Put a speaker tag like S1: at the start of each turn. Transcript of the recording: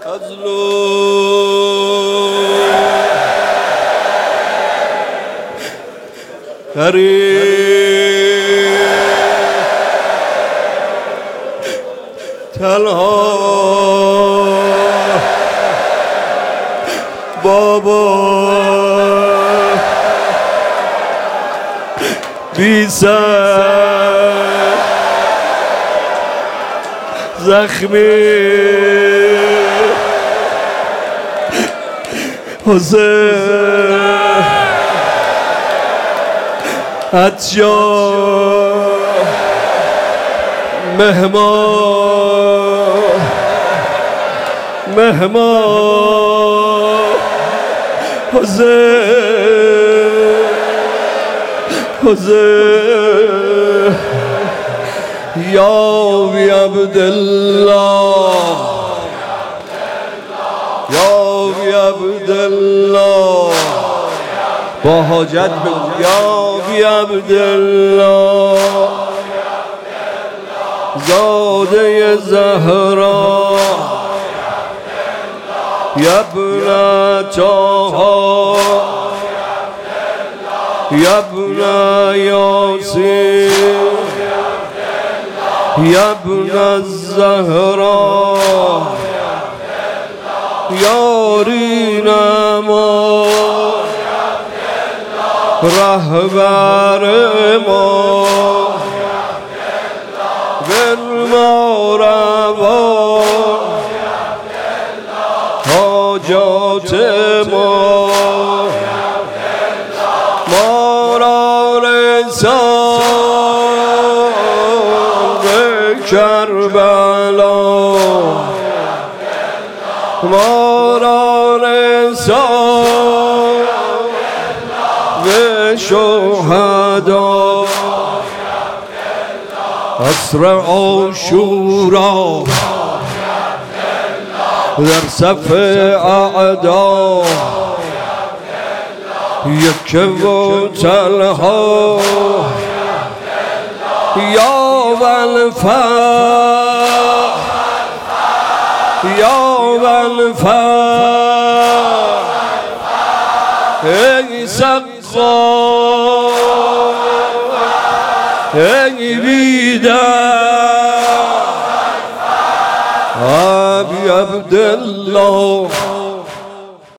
S1: تنها بابا بی سر زخمی حسین عطشان مهمان حسین یا بی عبدالله یا بی عبدالله با حاجت بگو یا بی عبدالله زاده زهرا یا ابن طه یا ابن یاسین یا ابن الزهرا یارین ما رهبر ما بالما روا حاجات ما ما را رسان به کربلا ما را رسان به شهدا عصر عاشورا در صف اعدا یک و تلها یا والفا یا والفا ای سقا ای بیدر ابی عبدالله